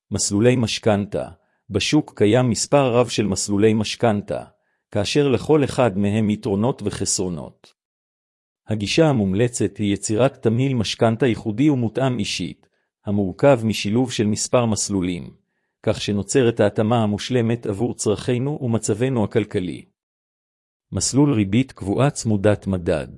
מסלולי משכנתה. בשוק קיים מספר רב של מסלולי משכנתה, כאשר לכל אחד מהם יתרונות וחסרונות. הגישה המומלצת היא יצירת תמהיל משכנתה ייחודי ומותאם אישית, המורכב משילוב של מספר מסלולים, כך שנוצרת ההתאמה המושלמת עבור צרכינו ומצבנו הכלכלי. מסלול ריבית קבועה צמודת מדד.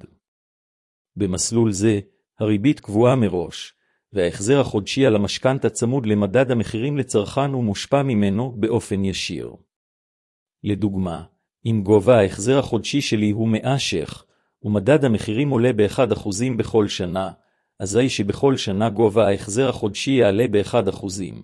במסלול זה, הריבית קבועה מראש, וההחזר החודשי על המשכנתה צמוד למדד המחירים לצרכן ומושפע ממנו באופן ישיר. לדוגמה, אם גובה ההחזר החודשי שלי הוא 100 ש"ח, ומדד המחירים עולה ב1% בכל שנה, אזי שבכל שנה גובה ההחזר החודשי יעלה ב1%.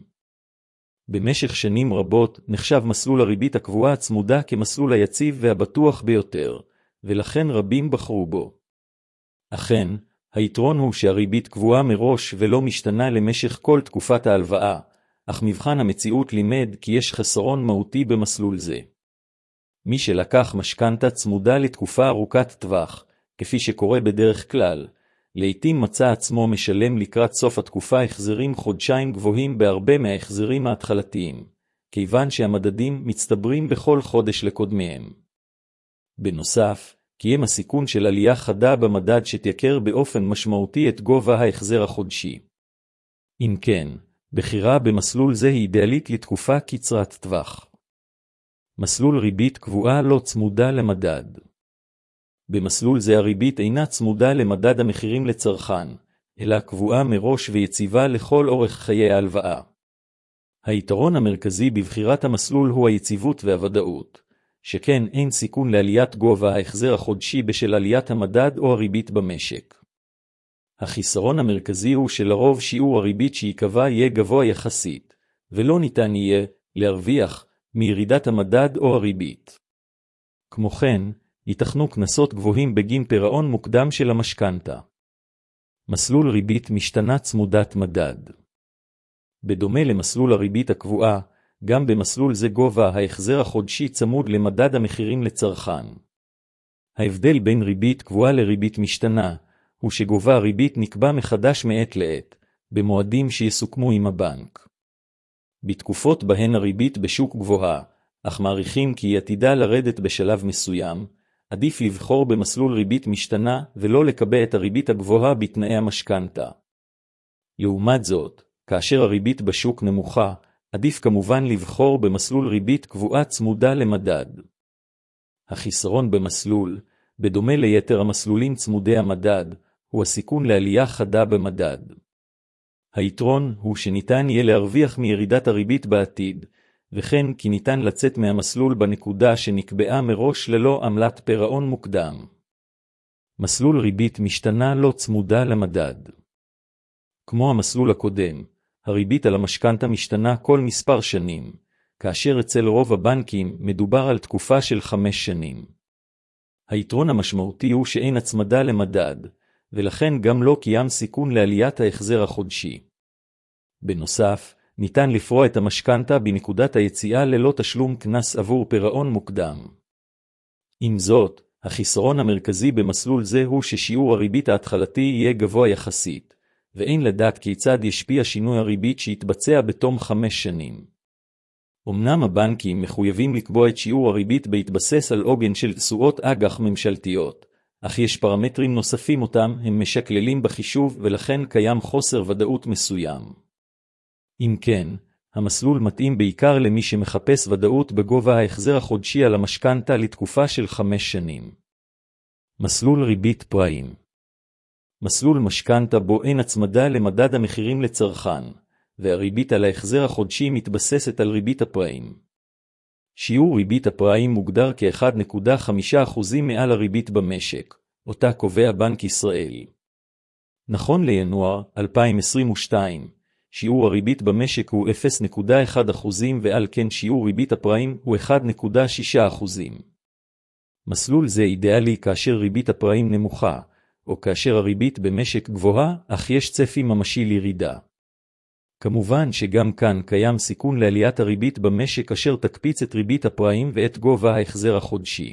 במשך שנים רבות נחשב מסלול הריבית הקבועה הצמודה כמסלול היציב והבטוח ביותר, ולכן רבים בחרו בו. אכן, היתרון הוא שהריבית קבועה מראש ולא משתנה למשך כל תקופת ההלוואה, אך מבחן המציאות לימד כי יש חסרון מהותי במסלול זה. מי שלקח משכנתה צמודה לתקופה ארוכת טווח, כפי שקורה בדרך כלל, לעתים מצא עצמו משלם לקראת סוף התקופה החזרים חודשיים גבוהים בהרבה מההחזרים ההתחלתיים, כיוון שהמדדים מצטברים בכל חודש לקודמיהם. בנוסף, קיים הסיכון של עלייה חדה במדד שתייקר באופן משמעותי את גובה ההחזר החודשי. אם כן, בחירה במסלול זה היא אידיאלית לתקופה קצרת טווח. מסלול ריבית קבועה לא צמודה למדד. במסלול זה הריבית אינה צמודה למדד המחירים לצרכן, אלא קבועה מראש ויציבה לכל אורך חיי ההלוואה. היתרון המרכזי בבחירת המסלול הוא היציבות והוודאות, שכן אין סיכון לעליית גובה ההחזר החודשי בשל עליית המדד או הריבית במשק. החיסרון המרכזי הוא שלרוב שיעור הריבית שיקבע יהיה גבוה יחסית, ולא ניתן יהיה להרוויח מירידת המדד או הריבית. כמו כן, ייתכנו קנסות גבוהים בגין פירעון מוקדם של המשכנתה. מסלול ריבית משתנה צמודת מדד. בדומה למסלול הריבית הקבועה, גם במסלול זה גובה ההחזר החודשי צמוד למדד המחירים לצרכן. ההבדל בין ריבית קבועה לריבית משתנה, הוא שגובה הריבית נקבע מחדש מעת לעת, במועדים שיסוכמו עם הבנק. בתקופות בהן הריבית בשוק גבוהה, אך מעריכים כי היא עתידה לרדת בשלב מסוים, עדיף לבחור במסלול ריבית משתנה ולא לקבע את הריבית הגבוהה בתנאי המשכנתה. לעומת זאת, כאשר הריבית בשוק נמוכה, עדיף כמובן לבחור במסלול ריבית קבועה צמודה למדד. החיסרון במסלול, בדומה ליתר המסלולים צמודי המדד, הוא הסיכון לעלייה חדה במדד. היתרון הוא שניתן יהיה להרוויח מירידת הריבית בעתיד, וכן כי ניתן לצאת מהמסלול בנקודה שנקבעה מראש ללא עמלת פירעון מוקדם. מסלול ריבית משתנה לא צמודה למדד. כמו המסלול הקודם, הריבית על המשכנתה משתנה כל מספר שנים, כאשר אצל רוב הבנקים מדובר על תקופה של 5 שנים. היתרון המשמעותי הוא שאין הצמדה למדד, ולכן גם לא קיים סיכון לעליית ההחזר החודשי. בנוסף, ניתן לפרוע את המשכנתה בנקודת היציאה ללא תשלום קנס עבור פירעון מוקדם. עם זאת, החיסרון המרכזי במסלול זה הוא ששיעור הריבית ההתחלתי יהיה גבוה יחסית, ואין לדעת כיצד ישפיע שינוי הריבית שיתבצע בתום 5 שנים. אמנם הבנקים מחויבים לקבוע את שיעור הריבית בהתבסס על עוגן של תשואות אג"ח ממשלתיות, אך יש פרמטרים נוספים אותם הם משקללים בחישוב ולכן קיים חוסר ודאות מסוים. אם כן, המסלול מתאים בעיקר למי שמחפש ודאות בגובה ההחזר החודשי על המשכנתה לתקופה של 5 שנים. מסלול ריבית פריים. מסלול משכנתה בו אין הצמדה למדד המחירים לצרכן, והריבית על ההחזר החודשי מתבססת על ריבית הפריים. שיעור ריבית הפריים מוגדר כ-1.5% מעל הריבית במשק, אותה קובע בנק ישראל. נכון לינואר 2022, שיעור הריבית במשק הוא 0.1% ועל כן שיעור ריבית הפריים הוא 1.6%. מסלול זה אידיאלי כאשר ריבית הפריים נמוכה, או כאשר הריבית במשק גבוהה, אך יש צפי ממשי לירידה. כמובן שגם כאן קיים סיכון לעליית הריבית במשק אשר תקפיץ את ריבית הפריים ואת גובה ההחזר החודשי.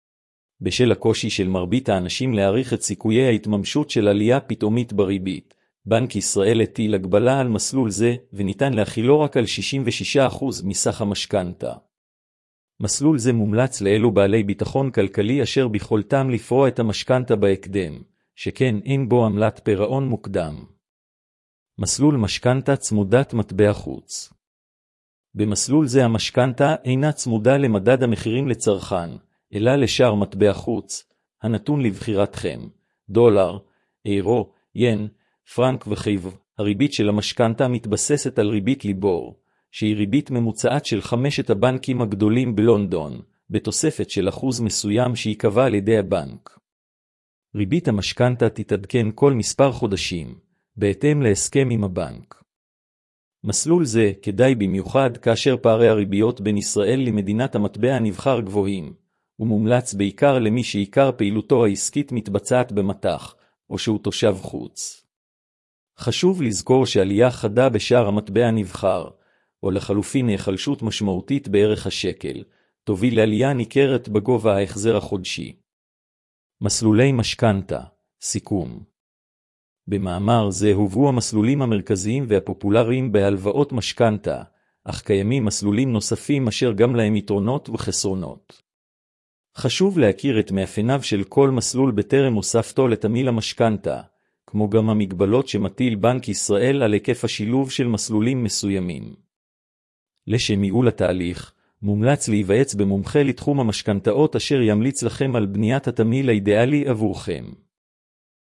בשל הקושי של מרבית האנשים להעריך את סיכויי ההתממשות של עלייה פתאומית בריבית, בנק ישראל הטיל הגבלה על מסלול זה, וניתן להכילו רק על 66% מסך המשכנתה. מסלול זה מומלץ לאלו בעלי ביטחון כלכלי אשר ביכולתם לפרוע את המשכנתה בהקדם, שכן אין בו עמלת פירעון מוקדם. מסלול משכנתה צמודת מטבע חוץ. במסלול זה המשכנתה אינה צמודה למדד המחירים לצרכן, אלא לשער מטבע חוץ, הנתון לבחירתכם, דולר, אירו, ין, פרנק וחייב. הריבית של המשכנתה מתבססת על ריבית ליבור, שהיא ריבית ממוצעת של 5 הבנקים הגדולים בלונדון, בתוספת של אחוז מסוים שיקבע על ידי הבנק. ריבית המשכנתה תתעדכן כל מספר חודשים, בהתאם להסכם עם הבנק. מסלול זה כדאי במיוחד כאשר פערי הריביות בין ישראל למדינת המטבע הנבחר גבוהים, ומומלץ בעיקר למי שעיקר פעילותו העסקית מתבצעת במטח, או שהוא תושב חוץ. חשוב לזכור שעלייה חדה בשער המטבע הנבחר, או לחלופין היחלשות משמעותית בערך השקל, תוביל לעלייה ניכרת בגובה ההחזר החודשי. מסלולי משכנתה, סיכום. במאמר זה הובאו המסלולים המרכזיים והפופולריים בהלוואות משכנתה, אך קיימים מסלולים נוספים אשר גם להם יתרונות וחסרונות. חשוב להכיר את מאפייניו של כל מסלול בטרם הוספתו לתמהיל המשכנתה, כמו גם המגבלות שמטיל בנק ישראל על היקף השילוב של מסלולים מסוימים. לשם ייעול התהליך, מומלץ להיוועץ במומחה לתחום המשכנתאות אשר ימליץ לכם על בניית התמהיל האידיאלי עבורכם.